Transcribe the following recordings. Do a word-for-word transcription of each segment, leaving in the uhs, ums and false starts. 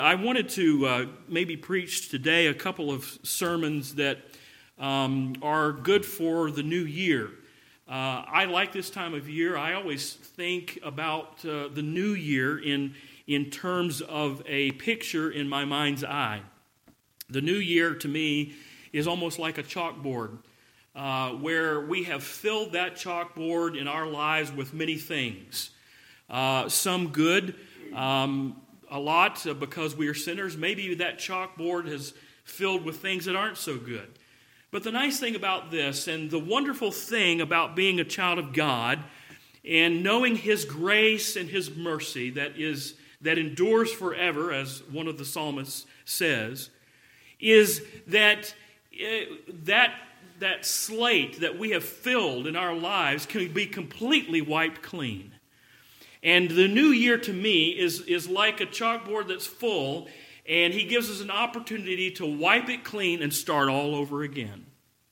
I wanted to uh, maybe preach today a couple of sermons that um, are good for the new year. Uh, I like this time of year. I always think about uh, the new year in, in terms of a picture in my mind's eye. The new year to me is almost like a chalkboard uh, where we have filled that chalkboard in our lives with many things. Uh, some good, um, a lot uh, because we are sinners. Maybe that chalkboard is filled with things that aren't so good. But the nice thing about this, and the wonderful thing about being a child of God, and knowing His grace and His mercy that is that endures forever, as one of the psalmists says, is that uh, that that slate that we have filled in our lives can be completely wiped clean. And the new year to me is, is like a chalkboard that's full, and He gives us an opportunity to wipe it clean and start all over again.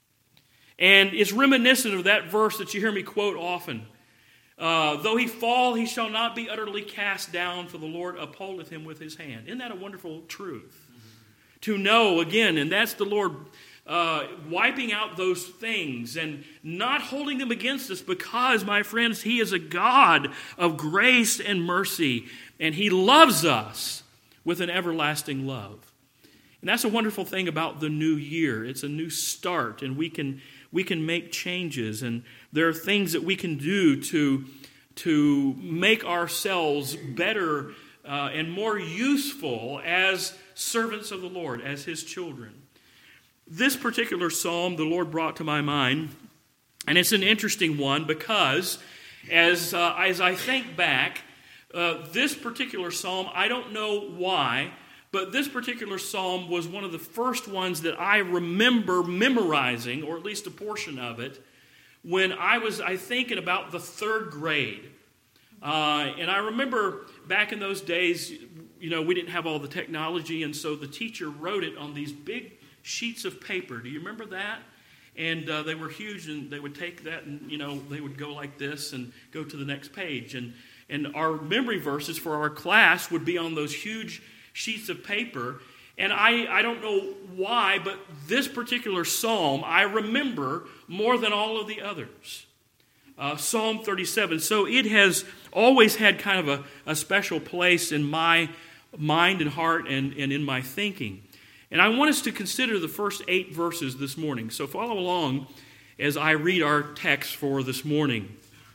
And it's reminiscent of that verse that you hear me quote often. Uh, Though he fall, he shall not be utterly cast down, for the Lord upholdeth him with His hand. Isn't that a wonderful truth? Mm-hmm. To know, again, and that's the Lord uh, wiping out those things and not holding them against us, because, my friends, He is a God of grace and mercy, and He loves us with an everlasting love. And that's a wonderful thing about the new year. It's a new start, and we can we can make changes, and there are things that we can do to, to make ourselves better uh, and more useful as servants of the Lord, as His children. This particular psalm the Lord brought to my mind, and it's an interesting one because as, uh, as I think back, uh, this particular psalm, I don't know why, but this particular psalm was one of the first ones that I remember memorizing, or at least a portion of it, when I was, I think, in about the third grade. Uh, and I remember back in those days, you know, we didn't have all the technology, and so the teacher wrote it on these big sheets of paper. Do you remember that? And uh, they were huge, and they would take that, and, you know, they would go like this and go to the next page. And, and our memory verses for our class would be on those huge sheets of paper. And I, I don't know why, but this particular psalm I remember more than all of the others. Uh, Psalm thirty-seven. So it has always had kind of a, a special place in my mind and heart and, and in my thinking. And I want us to consider the first eight verses this morning. So follow along as I read our text for this morning.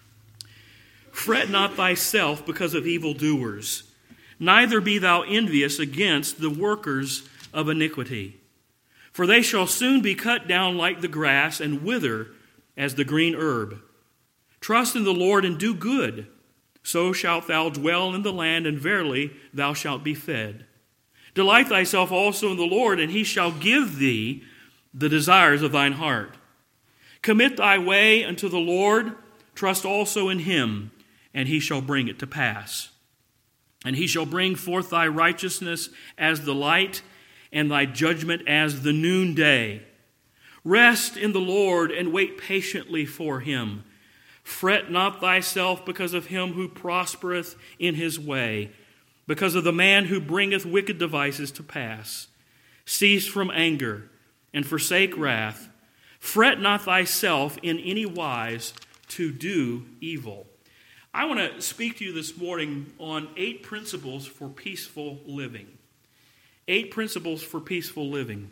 Fret not thyself because of evildoers, neither be thou envious against the workers of iniquity. For they shall soon be cut down like the grass and wither as the green herb. Trust in the Lord and do good, so shalt thou dwell in the land, and verily thou shalt be fed. Delight thyself also in the Lord, and He shall give thee the desires of thine heart. Commit thy way unto the Lord, trust also in Him, and He shall bring it to pass. And He shall bring forth thy righteousness as the light, and thy judgment as the noonday. Rest in the Lord, and wait patiently for Him. Fret not thyself because of him who prospereth in his way, because of the man who bringeth wicked devices to pass. Cease from anger, and forsake wrath. Fret not thyself in any wise to do evil. I want to speak to you this morning on eight principles for peaceful living. Eight principles for peaceful living.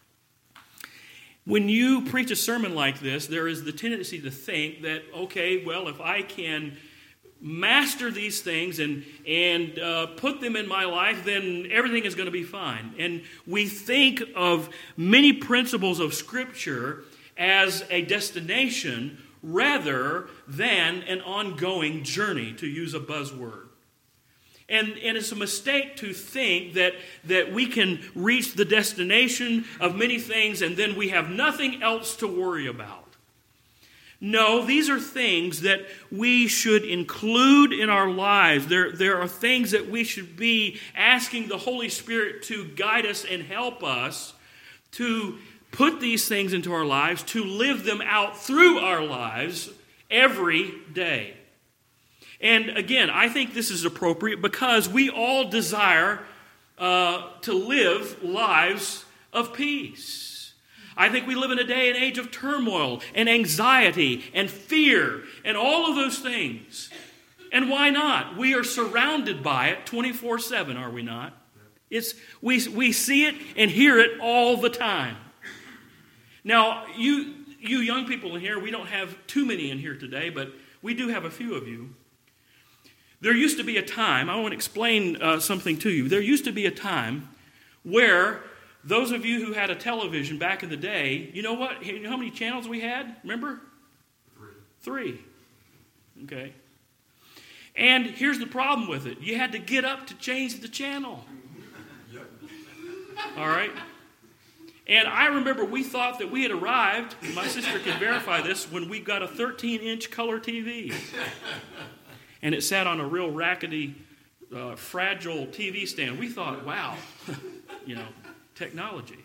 When you preach a sermon like this, there is the tendency to think that, okay, well, if I can master these things and, and uh, put them in my life, then everything is going to be fine. And we think of many principles of Scripture as a destination rather than an ongoing journey, to use a buzzword. And, and it's a mistake to think that, that we can reach the destination of many things and then we have nothing else to worry about. No, these are things that we should include in our lives. There, there are things that we should be asking the Holy Spirit to guide us and help us to put these things into our lives, to live them out through our lives every day. And again, I think this is appropriate because we all desire uh, to live lives of peace. I think we live in a day and age of turmoil and anxiety and fear and all of those things. And why not? We are surrounded by it twenty-four seven, are we not? It's, we, we see it and hear it all the time. Now, you, you young people in here, we don't have too many in here today, but we do have a few of you. There used to be a time, I want to explain uh, something to you. There used to be a time where those of you who had a television back in the day, you know what? You know how many channels we had? Remember? Three. Three. Okay. And here's the problem with it. You had to get up to change the channel. Yep. All right? And I remember we thought that we had arrived, and my sister can verify this, when we got a thirteen-inch color T V. And it sat on a real rackety, uh, fragile T V stand. We thought, wow, you know, technology.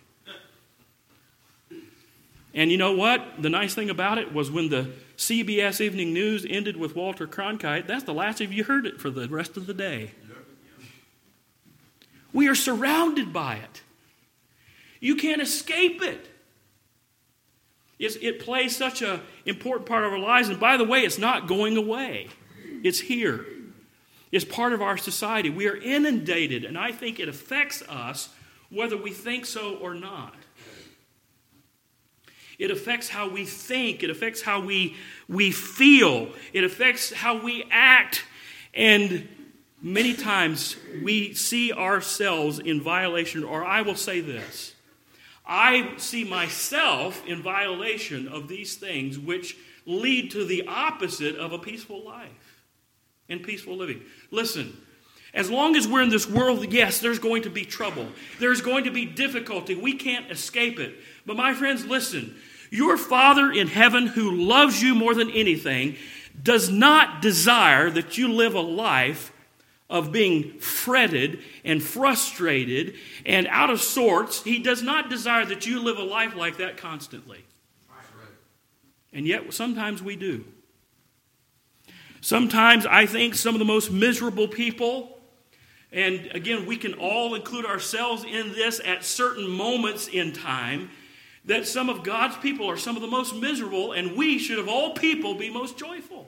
And you know what? The nice thing about it was when the C B S Evening News ended with Walter Cronkite, that's the last of you heard it for the rest of the day. We are surrounded by it. You can't escape it. It's, it plays such an important part of our lives. And by the way, it's not going away. It's here. It's part of our society. We are inundated, and I think it affects us whether we think so or not. It affects how we think. It affects how we, we feel. It affects how we act. And many times we see ourselves in violation, or I will say this. I see myself in violation of these things which lead to the opposite of a peaceful life and peaceful living. Listen, as long as we're in this world, yes, there's going to be trouble. There's going to be difficulty. We can't escape it. But my friends, listen. Your Father in heaven, who loves you more than anything, does not desire that you live a life of being fretted and frustrated and out of sorts. He does not desire that you live a life like that constantly. And yet, sometimes we do. Sometimes I think some of the most miserable people, and again, we can all include ourselves in this at certain moments in time, that some of God's people are some of the most miserable, and we should of all people be most joyful.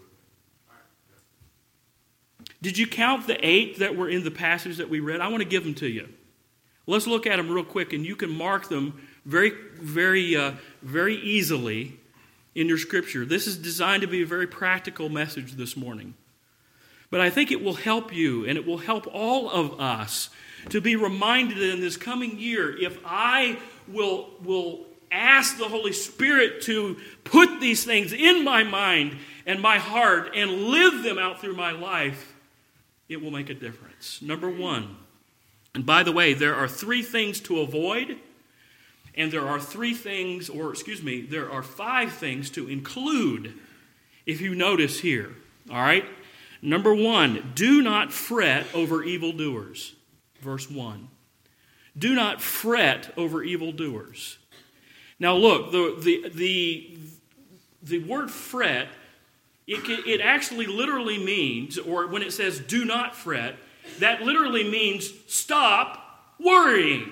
Did you count the eight that were in the passage that we read? I want to give them to you. Let's look at them real quick, and you can mark them very, very, uh, very easily in your scripture. This is designed to be a very practical message this morning. But I think it will help you, and it will help all of us to be reminded in this coming year, if I will, will ask the Holy Spirit to put these things in my mind and my heart and live them out through my life, it will make a difference. Number one, and by the way, there are three things to avoid, and there are three things, or excuse me, there are five things to include, if you notice here. All right? Number one, do not fret over evildoers. Verse one. Do not fret over evildoers. Now look, the the the, the word fret, it, it actually literally means, or when it says do not fret, that literally means stop worrying.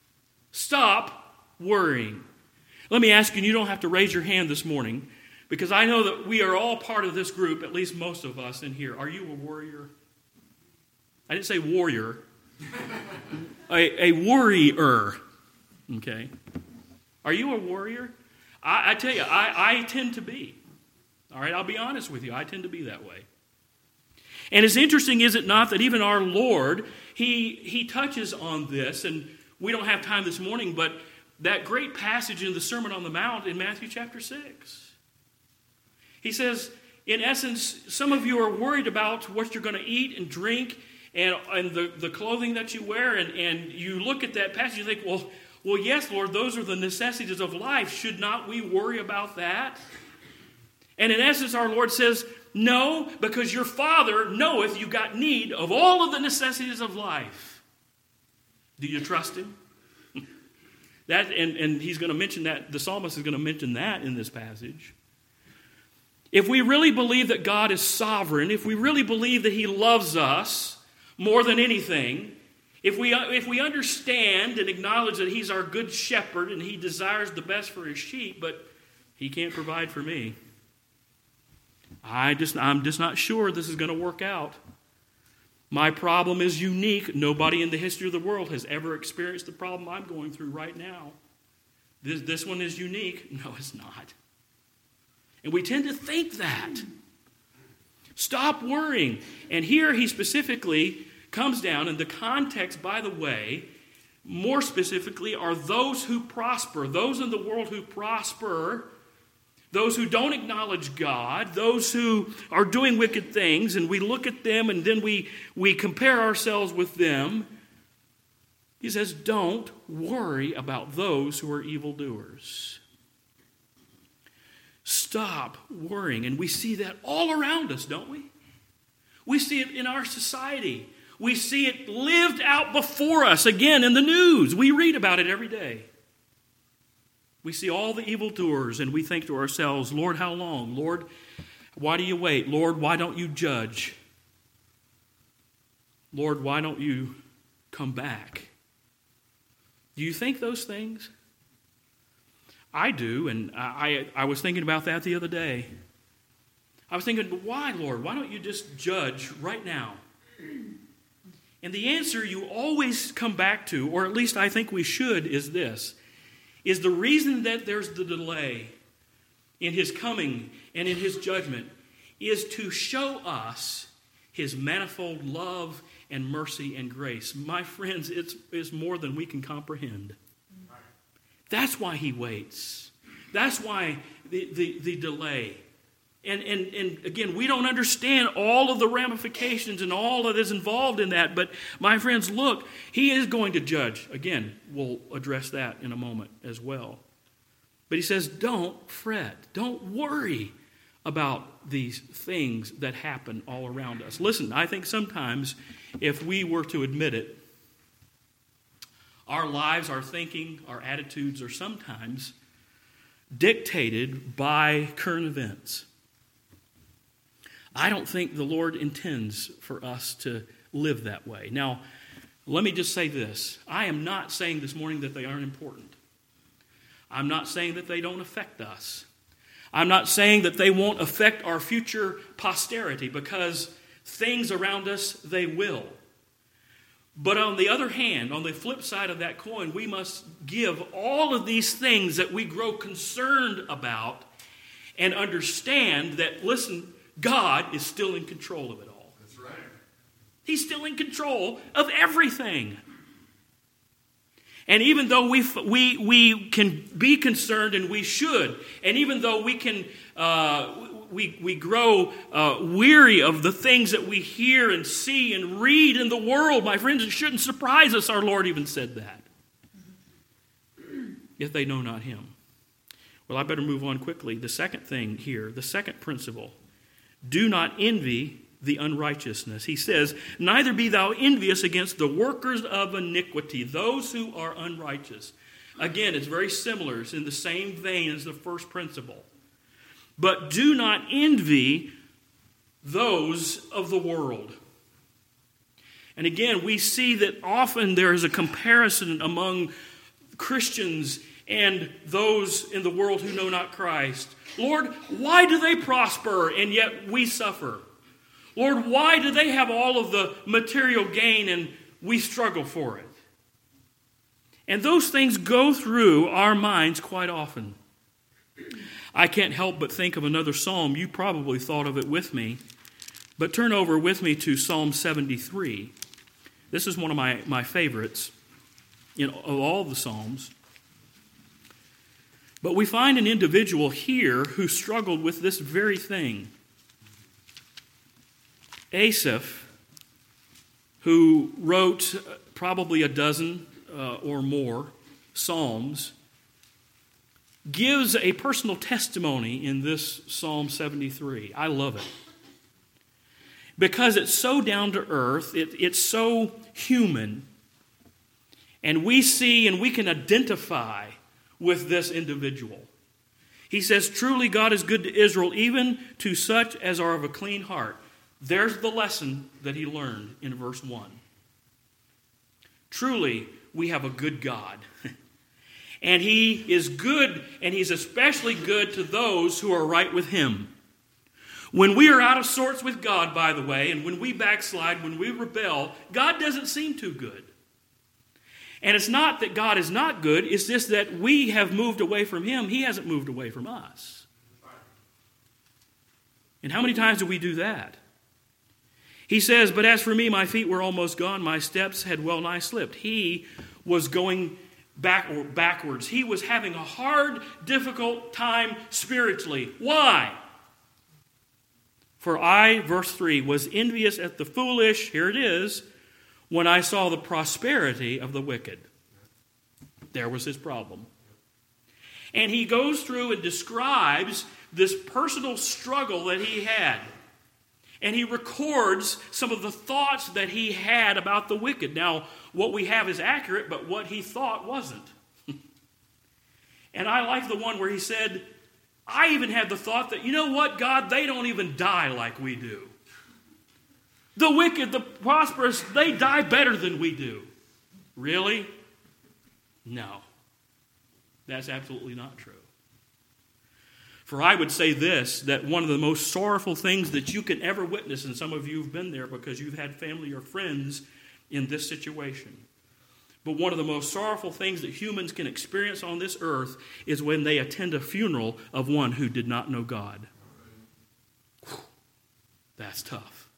Stop worrying. Let me ask you, and you don't have to raise your hand this morning, because I know that we are all part of this group, at least most of us in here. Are you a warrior? I didn't say warrior. a, a worrier. Okay. Are you a warrior? I, I tell you, I, I tend to be. All right, I'll be honest with you. I tend to be that way. And it's interesting, is it not, that even our Lord, he, he touches on this, and we don't have time this morning, but that great passage in the Sermon on the Mount in Matthew chapter six. He says, in essence, some of you are worried about what you're going to eat and drink and, and the, the clothing that you wear, and, and you look at that passage and you think, well, well, yes, Lord, those are the necessities of life. Should not we worry about that? And in essence, our Lord says, no, because your Father knoweth you got need of all of the necessities of life. Do you trust Him? That, and, and he's going to mention that, the psalmist is going to mention that in this passage. If we really believe that God is sovereign, if we really believe that He loves us more than anything, If we, if we understand and acknowledge that he's our good shepherd and he desires the best for his sheep, but he can't provide for me, I just, I'm just not sure this is going to work out. My problem is unique. Nobody in the history of the world has ever experienced the problem I'm going through right now. This, this one is unique. No, it's not. And we tend to think that. Stop worrying. And here he specifically comes down, and the context, by the way, more specifically, are those who prosper, those in the world who prosper, those who don't acknowledge God, those who are doing wicked things, and we look at them and then we, we compare ourselves with them. He says, don't worry about those who are evildoers. Stop worrying. And we see that all around us, don't we? We see it in our society. We see it lived out before us, again, in the news. We read about it every day. We see all the evildoers, and we think to ourselves, Lord, how long? Lord, why do you wait? Lord, why don't you judge? Lord, why don't you come back? Do you think those things? I do, and I, I, I was thinking about that the other day. I was thinking, why, Lord? Why don't you just judge right now? And the answer you always come back to, or at least I think we should, is this. Is the reason that there's the delay in his coming and in his judgment is to show us his manifold love and mercy and grace. My friends, it's, it's more than we can comprehend. That's why he waits. That's why the, the, the delay. And, and, and again, we don't understand all of the ramifications and all that is involved in that. But my friends, look, he is going to judge. Again, we'll address that in a moment as well. But he says, don't fret. Don't worry about these things that happen all around us. Listen, I think sometimes if we were to admit it, our lives, our thinking, our attitudes are sometimes dictated by current events. I don't think the Lord intends for us to live that way. Now, let me just say this. I am not saying this morning that they aren't important. I'm not saying that they don't affect us. I'm not saying that they won't affect our future posterity, because things around us, they will. But on the other hand, on the flip side of that coin, we must give all of these things that we grow concerned about and understand that, listen, God is still in control of it all. That's right. He's still in control of everything. And even though we we we can be concerned, and we should, and even though we can uh, we we grow uh, weary of the things that we hear and see and read in the world, my friends, it shouldn't surprise us. Our Lord even said that. If they know not Him. Well, I better move on quickly. The second thing here, the second principle. Do not envy the unrighteousness. He says, neither be thou envious against the workers of iniquity, those who are unrighteous. Again, it's very similar. It's in the same vein as the first principle. But do not envy those of the world. And again, we see that often there is a comparison among Christians and those in the world who know not Christ. Lord, why do they prosper and yet we suffer? Lord, why do they have all of the material gain and we struggle for it? And those things go through our minds quite often. I can't help but think of another psalm. You probably thought of it with me. But turn over with me to Psalm seventy-three. This is one of my, my favorites in, of all the Psalms. But we find an individual here who struggled with this very thing. Asaph, who wrote probably a dozen uh, or more psalms, gives a personal testimony in this Psalm seventy-three. I love it. Because it's so down to earth, it, it's so human, and we see and we can identify with this individual. He says, truly God is good to Israel, even to such as are of a clean heart. There's the lesson that he learned in verse one. Truly, we have a good God. And he is good, and he's especially good to those who are right with him. When we are out of sorts with God, by the way, and when we backslide, when we rebel, God doesn't seem too good. And it's not that God is not good, it's just that we have moved away from him. He hasn't moved away from us. And how many times do we do that? He says, but as for me, my feet were almost gone. My steps had well nigh slipped. He was going back or backwards. He was having a hard, difficult time spiritually. Why? For I, verse three, was envious at the foolish, here it is, when I saw the prosperity of the wicked. There was his problem. And he goes through and describes this personal struggle that he had. And he records some of the thoughts that he had about the wicked. Now, what we have is accurate, but what he thought wasn't. And I like the one where he said, I even had the thought that, you know what, God, they don't even die like we do. The wicked, the prosperous, they die better than we do. Really? No. That's absolutely not true. For I would say this, that one of the most sorrowful things that you can ever witness, and some of you have been there because you've had family or friends in this situation, but one of the most sorrowful things that humans can experience on this earth is when they attend a funeral of one who did not know God. Whew, that's tough.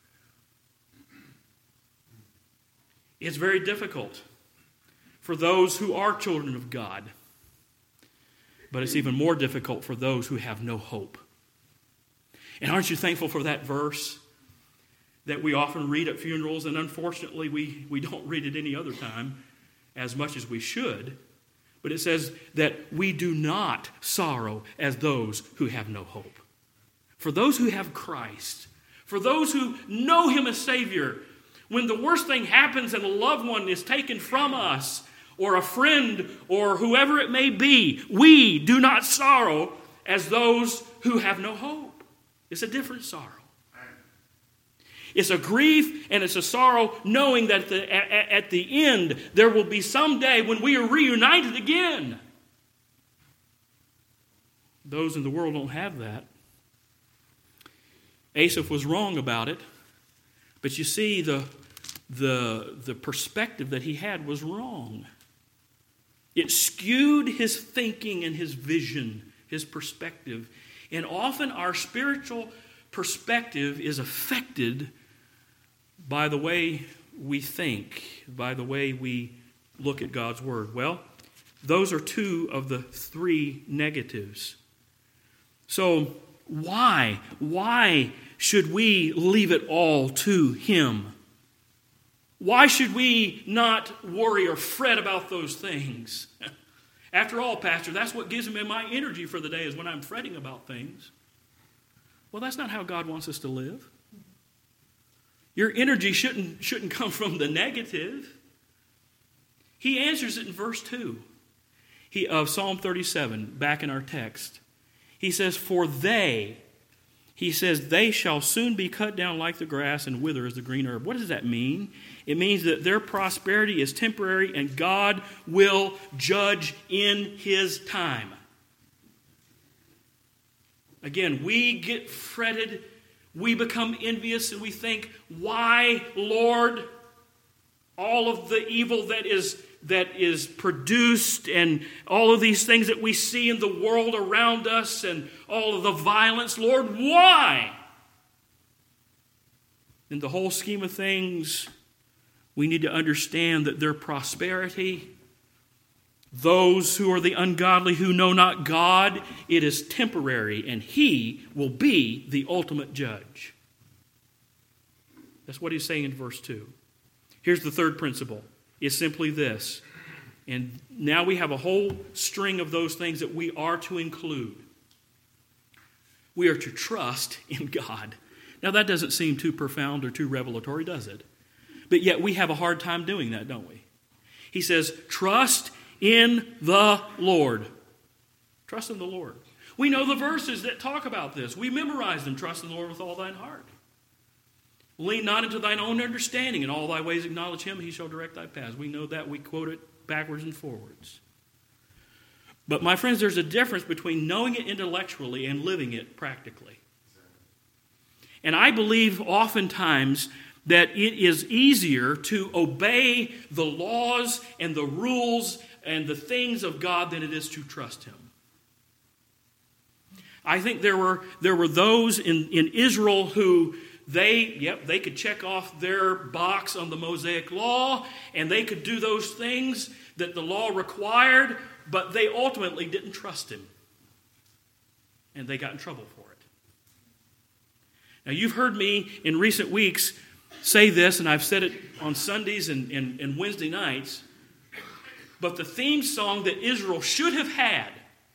It's very difficult for those who are children of God. But it's even more difficult for those who have no hope. And aren't you thankful for that verse that we often read at funerals? And unfortunately, we, we don't read it any other time as much as we should. But it says that we do not sorrow as those who have no hope. For those who have Christ, for those who know him as Savior, when the worst thing happens and a loved one is taken from us, or a friend, or whoever it may be, we do not sorrow as those who have no hope. It's a different sorrow. It's a grief and it's a sorrow knowing that at the, at, at the end there will be some day when we are reunited again. Those in the world don't have that. Asaph was wrong about it, but you see the, the, the perspective that he had was wrong. It skewed his thinking and his vision, his perspective. And often our spiritual perspective is affected by the way we think, by the way we look at God's Word. Well, those are two of the three negatives. So why? Why should we leave it all to him? Why should we not worry or fret about those things? After all, Pastor, that's what gives me my energy for the day is when I'm fretting about things. Well, that's not how God wants us to live. Your energy shouldn't, shouldn't come from the negative. He answers it in verse two he, of Psalm thirty-seven, back in our text. He says, for they, he says, they shall soon be cut down like the grass and wither as the green herb. What does that mean? It means that their prosperity is temporary and God will judge in his time. Again, we get fretted, we become envious, and we think, why, Lord, all of the evil that is that is produced and all of these things that we see in the world around us and all of the violence, Lord, why? In the whole scheme of things, we need to understand that their prosperity, those who are the ungodly who know not God, it is temporary, and he will be the ultimate judge. That's what he's saying in verse two. Here's the third principle. It's simply this. And now we have a whole string of those things that we are to include. We are to trust in God. Now that doesn't seem too profound or too revelatory, does it? But yet we have a hard time doing that, don't we? He says, trust in the Lord. Trust in the Lord. We know the verses that talk about this. We memorize them. Trust in the Lord with all thine heart. Lean not into thine own understanding. In all thy ways acknowledge him, he shall direct thy paths. We know that. We quote it backwards and forwards. But my friends, there's a difference between knowing it intellectually and living it practically. And I believe oftentimes that it is easier to obey the laws and the rules and the things of God than it is to trust him. I think there were there were those in, in Israel who they, yep, they could check off their box on the Mosaic law, and they could do those things that the law required, but they ultimately didn't trust him. And they got in trouble for it. Now, you've heard me in recent weeks say this, and I've said it on Sundays and, and, and Wednesday nights, but the theme song that Israel should have had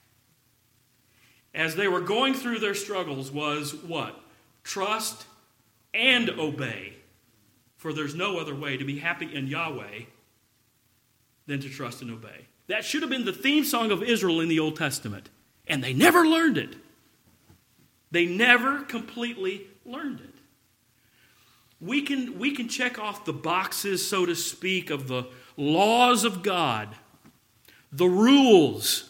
as they were going through their struggles was what? Trust and obey. For there's no other way to be happy in Yahweh than to trust and obey. That should have been the theme song of Israel in the Old Testament. And they never learned it. They never completely learned it. We can, we can check off the boxes, so to speak, of the laws of God, the rules.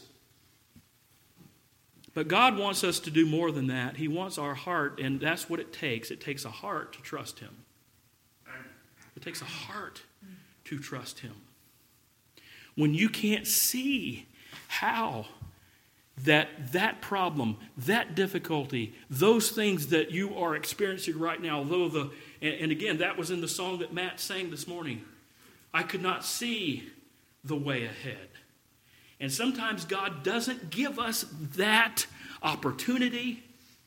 But God wants us to do more than that. He wants our heart, and that's what it takes. It takes a heart to trust him. It takes a heart to trust him. When you can't see how that that problem, that difficulty, those things that you are experiencing right now, though the and, and again, that was in the song that Matt sang this morning. I could not see the way ahead. And sometimes God doesn't give us that opportunity.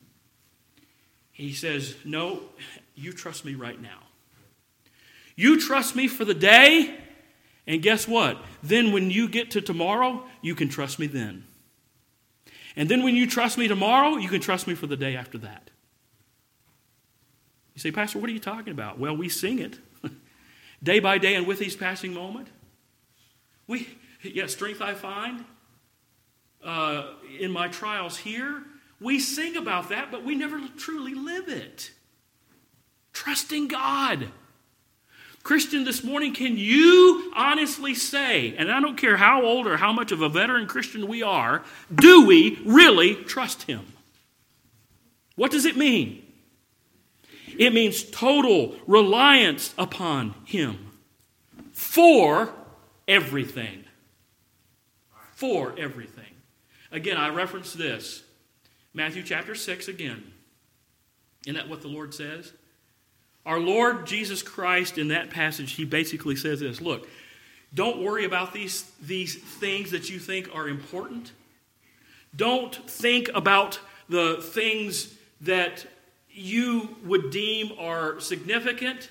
He says, no, you trust me right now. You trust me for the day, and guess what? Then when you get to tomorrow, you can trust me then. And then when you trust me tomorrow, you can trust me for the day after that. You say, Pastor, what are you talking about? Well, we sing it. Day by day and with each passing moment. We, yeah, strength I find uh, in my trials here. We sing about that, but we never truly live it. Trusting God. Christian, this morning, can you honestly say, and I don't care how old or how much of a veteran Christian we are, do we really trust him? What does it mean? It means total reliance upon him for everything. For everything. Again, I reference this. Matthew chapter six again. Isn't that what the Lord says? Our Lord Jesus Christ, in that passage, he basically says this. Look, don't worry about these, these things that you think are important. Don't think about the things that you would deem are significant.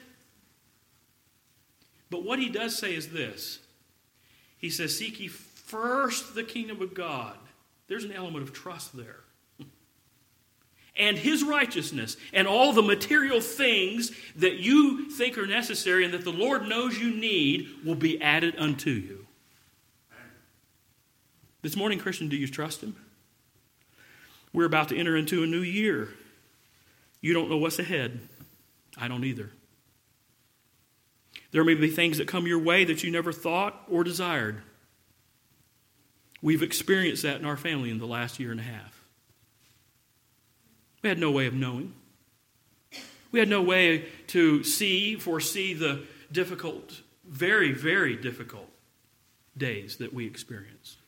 But what he does say is this. He says, seek ye first the kingdom of God. There's an element of trust there. And his righteousness and all the material things that you think are necessary and that the Lord knows you need will be added unto you. This morning, Christian, do you trust him? We're about to enter into a new year. You don't know what's ahead. I don't either. There may be things that come your way that you never thought or desired. We've experienced that in our family in the last year and a half. We had no way of knowing. We had no way to see, foresee the difficult, very, very difficult days that we experience.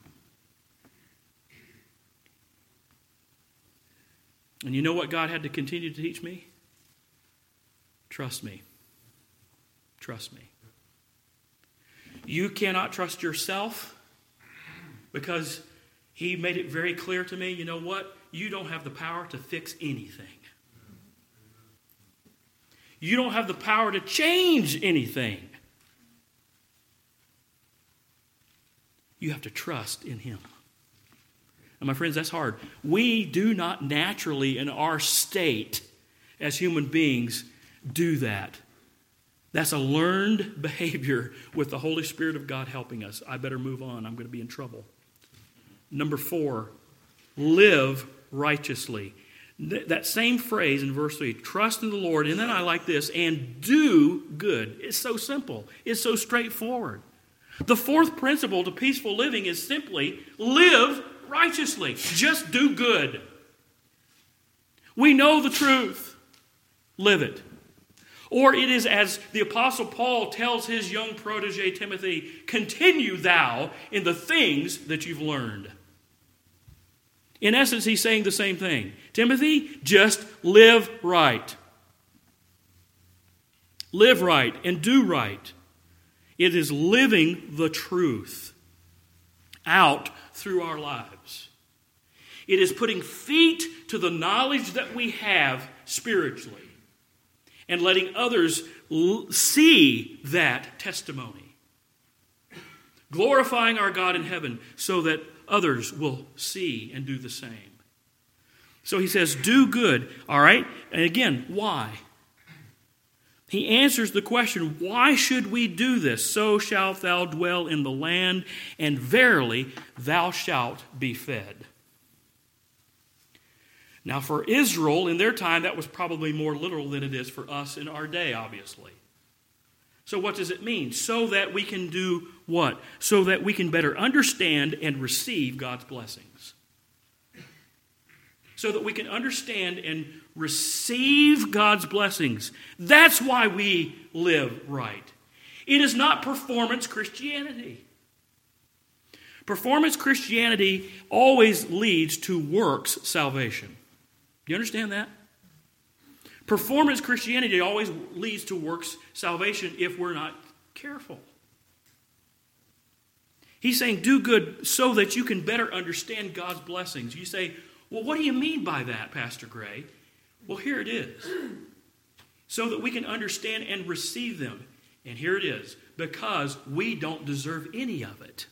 And you know what God had to continue to teach me? Trust me. Trust me. You cannot trust yourself because he made it very clear to me, you know what? You don't have the power to fix anything. You don't have the power to change anything. You have to trust in him. And my friends, that's hard. We do not naturally in our state as human beings do that. That's a learned behavior with the Holy Spirit of God helping us. I better move on. I'm going to be in trouble. Number four, live righteously. Th- that same phrase in verse three, trust in the Lord, and then I like this, and do good. It's so simple. It's so straightforward. The fourth principle to peaceful living is simply live righteously. Just do good. We know the truth. Live it. Or it is as the Apostle Paul tells his young protege Timothy, continue thou in the things that you've learned. In essence, he's saying the same thing. Timothy, just live right. Live right and do right. It is living the truth out through our lives. It is putting feet to the knowledge that we have spiritually and letting others l- see that testimony. Glorifying our God in heaven so that others will see and do the same. So he says, do good. All right? And again, why? He answers the question, why should we do this? So shalt thou dwell in the land, and verily thou shalt be fed. Now for Israel, in their time, that was probably more literal than it is for us in our day, obviously. So what does it mean? So that we can do what? So that we can better understand and receive God's blessings. So that we can understand and receive God's blessings. That's why we live right. It is not performance Christianity. Performance Christianity always leads to works salvation. Do you understand that? Performance Christianity always leads to works salvation if we're not careful. He's saying do good so that you can better understand God's blessings. You say, well, what do you mean by that, Pastor Gray? Well, here it is. So that we can understand and receive them. And here it is. Because we don't deserve any of it.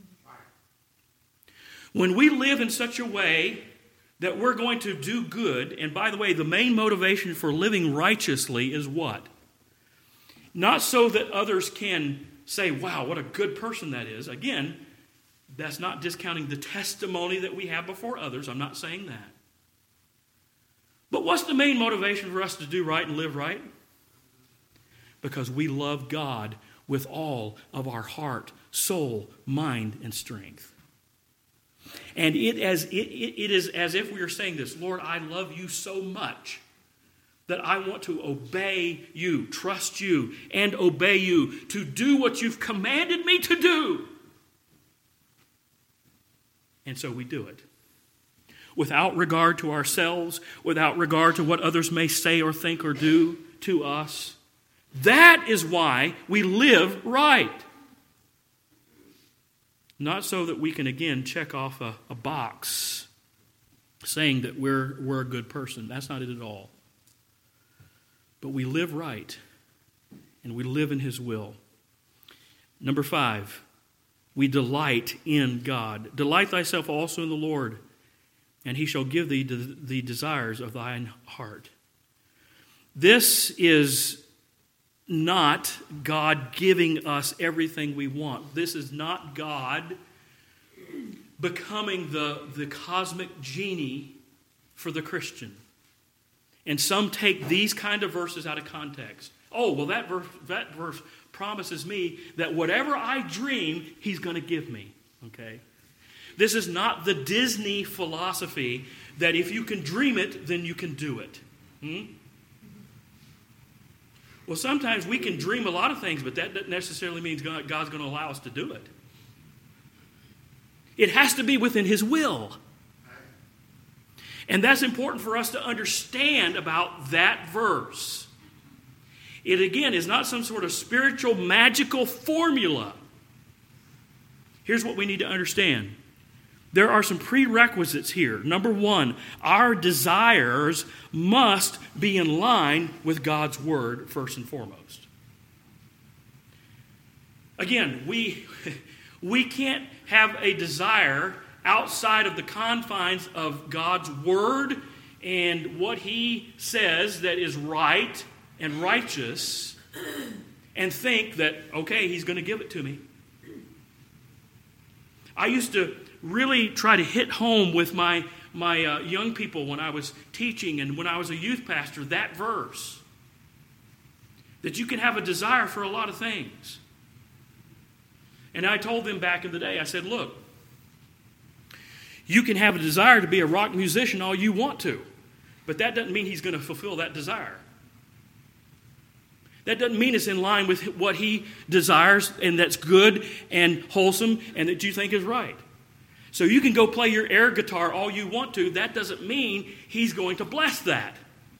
When we live in such a way that we're going to do good, and by the way, the main motivation for living righteously is what? Not so that others can say, wow, what a good person that is. Again, that's not discounting the testimony that we have before others. I'm not saying that. But what's the main motivation for us to do right and live right? Because we love God with all of our heart, soul, mind, and strength. And it, as, it, it is as if we are saying this, Lord, I love you so much that I want to obey you, trust you, and obey you to do what you've commanded me to do. And so we do it. Without regard to ourselves, without regard to what others may say or think or do to us. That is why we live right. Not so that we can, again, check off a, a box saying that we're, we're a good person. That's not it at all. But we live right, and we live in His will. Number five, we delight in God. Delight thyself also in the Lord, and He shall give thee the desires of thine heart. This is not God giving us everything we want. This is not God becoming the, the cosmic genie for the Christian. And some take these kind of verses out of context. Oh, well, that verse, that verse promises me that whatever I dream, He's going to give me. Okay? This is not the Disney philosophy that if you can dream it, then you can do it. Hmm? Well, sometimes we can dream a lot of things, but that doesn't necessarily mean God, God's going to allow us to do it. It has to be within His will. And that's important for us to understand about that verse. It, again, is not some sort of spiritual, magical formula. Here's what we need to understand. There are some prerequisites here. Number one, our desires must be in line with God's Word first and foremost. Again, we, we can't have a desire outside of the confines of God's Word and what He says that is right and righteous and think that, okay, He's going to give it to me. I used to really try to hit home with my, my uh, young people when I was teaching and when I was a youth pastor, that verse. That you can have a desire for a lot of things. And I told them back in the day, I said, look, you can have a desire to be a rock musician all you want to, but that doesn't mean he's going to fulfill that desire. That doesn't mean it's in line with what he desires and that's good and wholesome and that you think is right. So you can go play your air guitar all you want to. That doesn't mean he's going to bless that.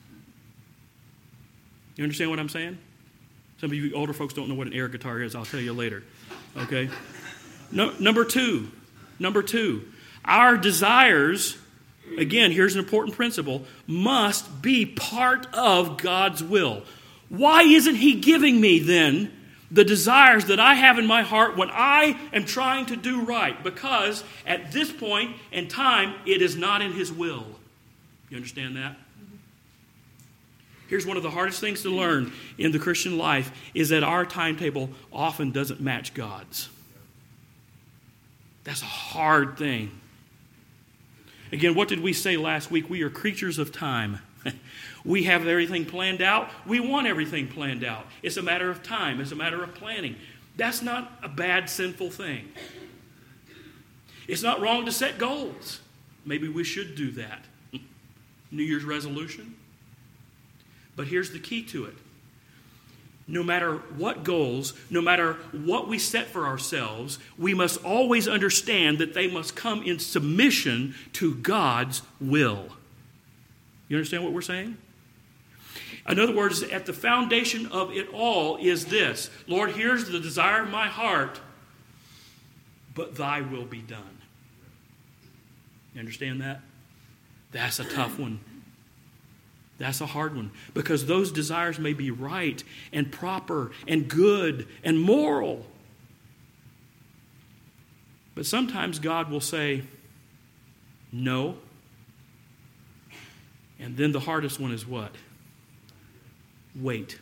You understand what I'm saying? Some of you older folks don't know what an air guitar is. I'll tell you later. Okay? No, number two. Number two. Our desires, again, here's an important principle, must be part of God's will. Why isn't he giving me then the desires that I have in my heart when I am trying to do right? Because at this point in time, it is not in his will. You understand that? Here's one of the hardest things to learn in the Christian life is that our timetable often doesn't match God's. That's a hard thing. Again, what did we say last week? We are creatures of time. We have everything planned out. We want everything planned out. It's a matter of time. It's a matter of planning. That's not a bad, sinful thing. It's not wrong to set goals. Maybe we should do that. New Year's resolution. But here's the key to it. No matter what goals, no matter what we set for ourselves, we must always understand that they must come in submission to God's will. You understand what we're saying? In other words, at the foundation of it all is this. Lord, here's the desire of my heart, but thy will be done. You understand that? That's a tough one. That's a hard one. Because those desires may be right and proper and good and moral. But sometimes God will say, no. And then the hardest one is what? Wait.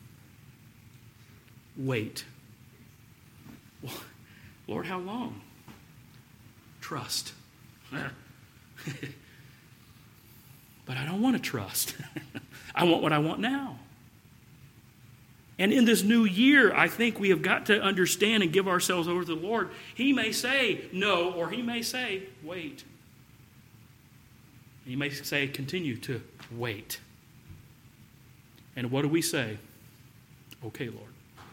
Wait. Well, Lord, how long? Trust. But I don't want to trust. I want what I want now. And in this new year, I think we have got to understand and give ourselves over to the Lord. He may say no, or he may say wait. He may say continue to wait. And what do we say? Okay, Lord.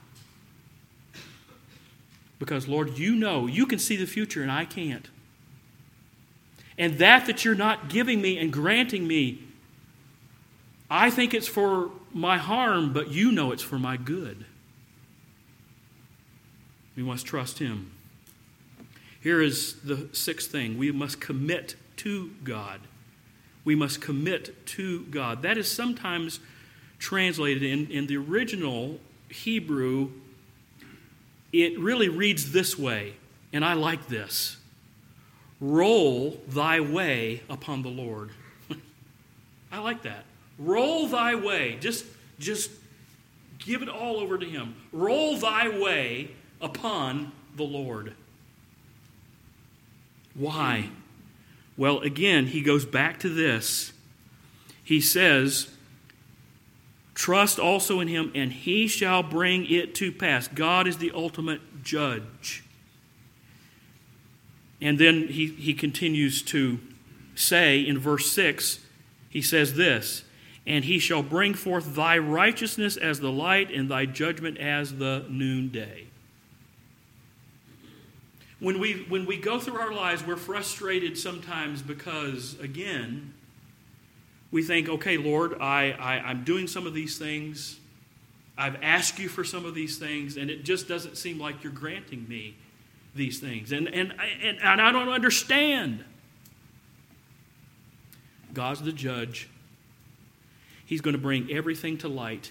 Because, Lord, you know, you can see the future and I can't. And that that you're not giving me and granting me, I think it's for my harm, but you know it's for my good. We must trust him. Here is the sixth thing. We must commit to God. We must commit to God. That is sometimes translated in, in the original Hebrew. It really reads this way, and I like this. Roll thy way upon the Lord. I like that. Roll thy way. Just, just give it all over to him. Roll thy way upon the Lord. Why? Well, again, he goes back to this. He says, trust also in him, and he shall bring it to pass. God is the ultimate judge. And then he, he continues to say in verse six, he says this, and he shall bring forth thy righteousness as the light and thy judgment as the noonday. When we, when we go through our lives, we're frustrated sometimes because, again, we think, okay, Lord, I, I, I'm doing some of these things. I've asked you for some of these things, and it just doesn't seem like you're granting me these things. And, and, and, and I don't understand. God's the judge. He's going to bring everything to light.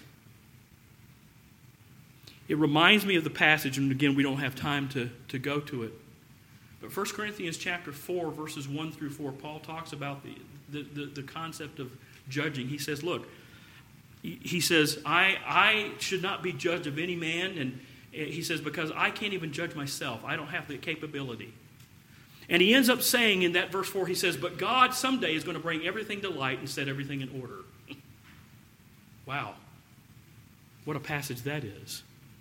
It reminds me of the passage, and again, we don't have time to, to go to it. But First Corinthians chapter four, verses one through four, Paul talks about the, the, the, the concept of judging. He says, look, he says, I, I should not be judged of any man, and he says, because I can't even judge myself. I don't have the capability. And he ends up saying in that verse four, he says, but God someday is going to bring everything to light and set everything in order. Wow. What a passage that is.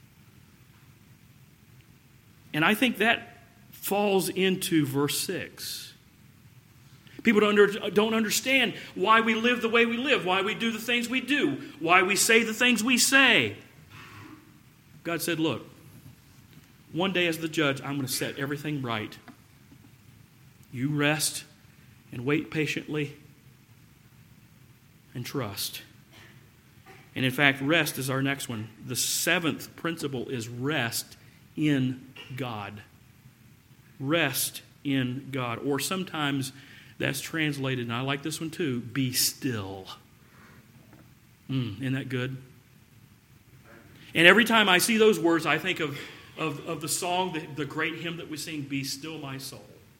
And I think that falls into verse six. People don't, under, don't understand why we live the way we live, why we do the things we do, why we say the things we say. God said, look, one day as the judge, I'm going to set everything right. You rest and wait patiently and trust. And in fact, rest is our next one. The seventh principle is rest in God. Rest in God. Or sometimes that's translated, and I like this one too, be still. Mm, isn't that good? And every time I see those words, I think of, of, of the song, the, the great hymn that we sing, Be Still My Soul.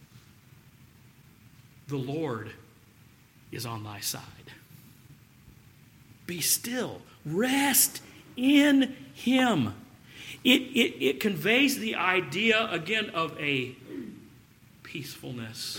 The Lord is on thy side. Be still. Rest in Him. It, it, it conveys the idea, again, of a peacefulness.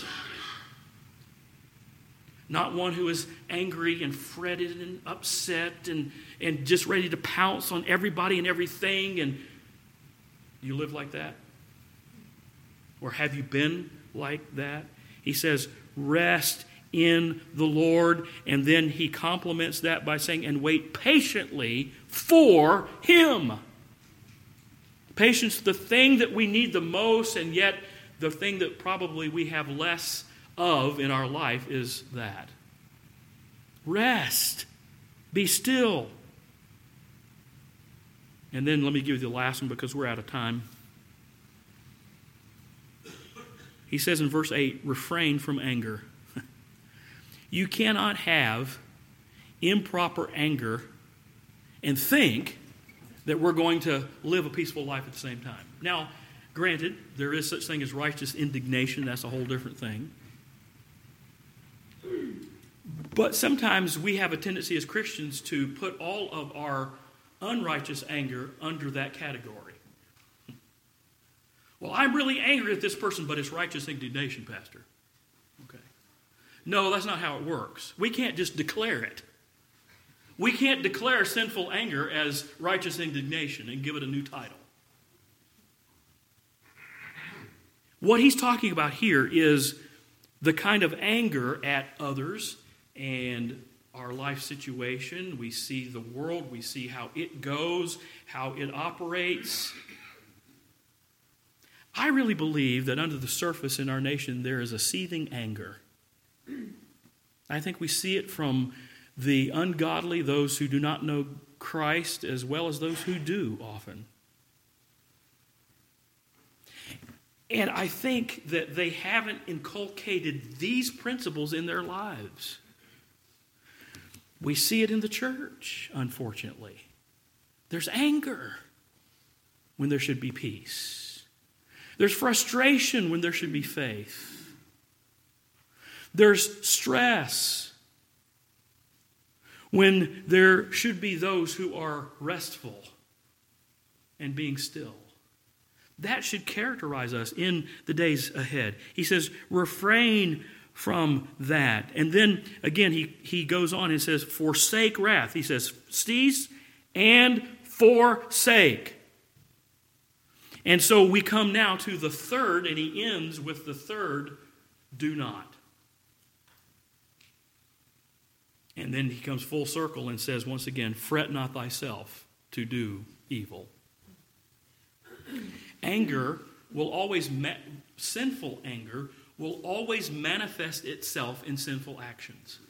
Not one who is angry and fretted and upset and, and just ready to pounce on everybody and everything. And you live like that? Or have you been like that? He says, rest in the Lord. And then he complements that by saying, and wait patiently for Him. Patience, the thing that we need the most, and yet the thing that probably we have less of in our life is that. Rest. Be still. And then let me give you the last one because we're out of time. He says in verse eight, refrain from anger. You cannot have improper anger and think that we're going to live a peaceful life at the same time. Now, granted, there is such thing as righteous indignation. That's a whole different thing. But sometimes we have a tendency as Christians to put all of our unrighteous anger under that category. Well, I'm really angry at this person, but it's righteous indignation, Pastor. Okay. No, that's not how it works. We can't just declare it. We can't declare sinful anger as righteous indignation and give it a new title. What he's talking about here is the kind of anger at others and our life situation. We see the world, we see how it goes, how it operates. I really believe that under the surface in our nation there is a seething anger. I think we see it from the ungodly, those who do not know Christ, as well as those who do often. And I think that they haven't inculcated these principles in their lives. We see it in the church, unfortunately. There's anger when there should be peace. There's frustration when there should be faith. There's stress when there should be those who are restful and being still. That should characterize us in the days ahead. He says, refrain from that. And then, again, he, he goes on and says, forsake wrath. He says, cease and forsake. And so we come now to the third, and he ends with the third, do not. And then he comes full circle and says once again, fret not thyself to do evil. Anger will always, ma- sinful anger will always manifest itself in sinful actions.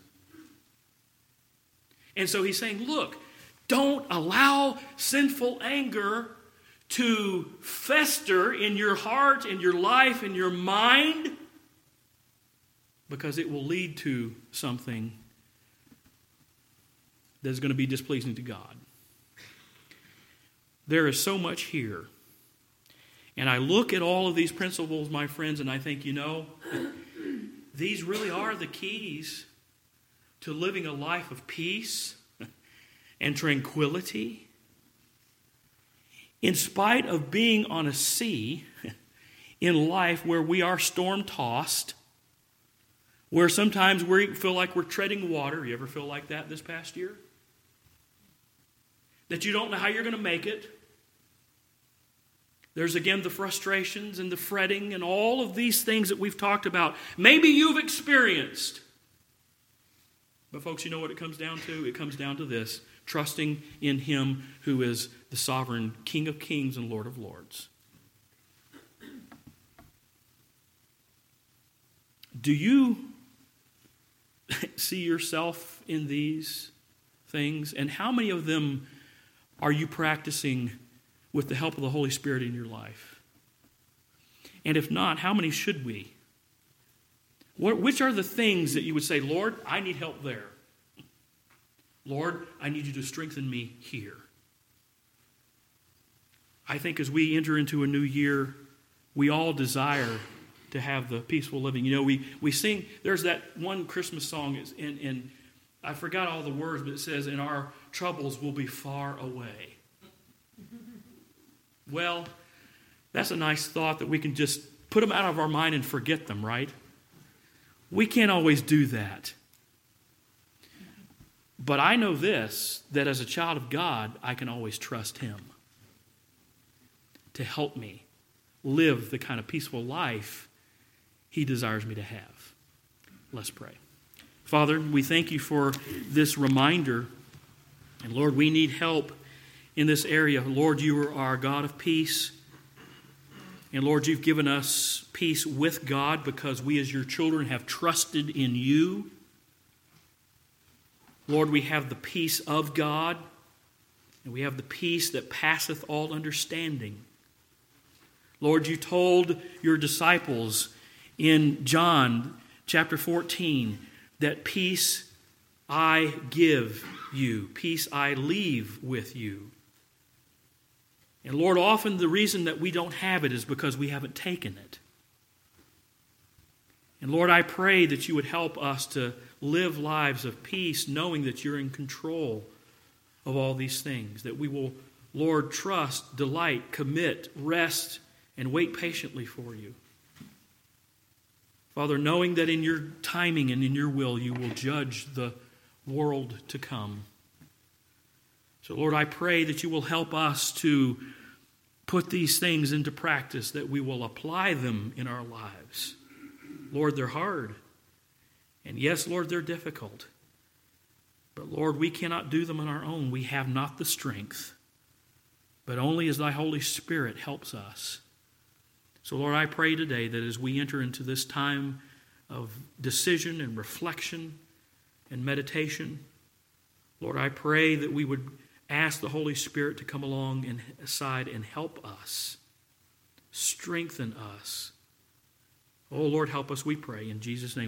And so he's saying, look, don't allow sinful anger to fester in your heart, in your life, in your mind, because it will lead to something that is going to be displeasing to God. There is so much here. And I look at all of these principles, my friends, and I think, you know, these really are the keys to living a life of peace and tranquility. In spite of being on a sea, in life where we are storm-tossed, where sometimes we feel like we're treading water. You ever feel like that this past year? That you don't know how you're going to make it. There's again the frustrations and the fretting and all of these things that we've talked about. Maybe you've experienced. But folks, you know what it comes down to? It comes down to this: trusting in Him who is the sovereign King of kings and Lord of lords. Do you see yourself in these things? And how many of them are you practicing with the help of the Holy Spirit in your life? And if not, how many should we? What, which are the things that you would say, Lord, I need help there. Lord, I need you to strengthen me here. I think as we enter into a new year, we all desire to have the peaceful living. You know, we, we sing, there's that one Christmas song, and, and I forgot all the words, but it says, and our troubles will be far away. Well, that's a nice thought that we can just put them out of our mind and forget them, right? We can't always do that. But I know this, that as a child of God, I can always trust Him to help me live the kind of peaceful life He desires me to have. Let's pray. Father, we thank you for this reminder. And Lord, we need help in this area. Lord, you are our God of peace. And Lord, you've given us peace with God because we as your children have trusted in you. Lord, we have the peace of God, and we have the peace that passeth all understanding. Lord, you told your disciples in John chapter fourteen that peace I give you, peace I leave with you. And Lord, often the reason that we don't have it is because we haven't taken it. And Lord, I pray that you would help us to live lives of peace, knowing that you're in control of all these things. That we will, Lord, trust, delight, commit, rest, and wait patiently for you. Father, knowing that in your timing and in your will you will judge the world to come. So, Lord, I pray that you will help us to put these things into practice, that we will apply them in our lives. Lord, they're hard. And yes, Lord, they're difficult. But Lord, we cannot do them on our own. We have not the strength. But only as thy Holy Spirit helps us. So Lord, I pray today that as we enter into this time of decision and reflection and meditation, Lord, I pray that we would ask the Holy Spirit to come along and aside and help us, strengthen us. Oh Lord, help us, we pray, in Jesus' name.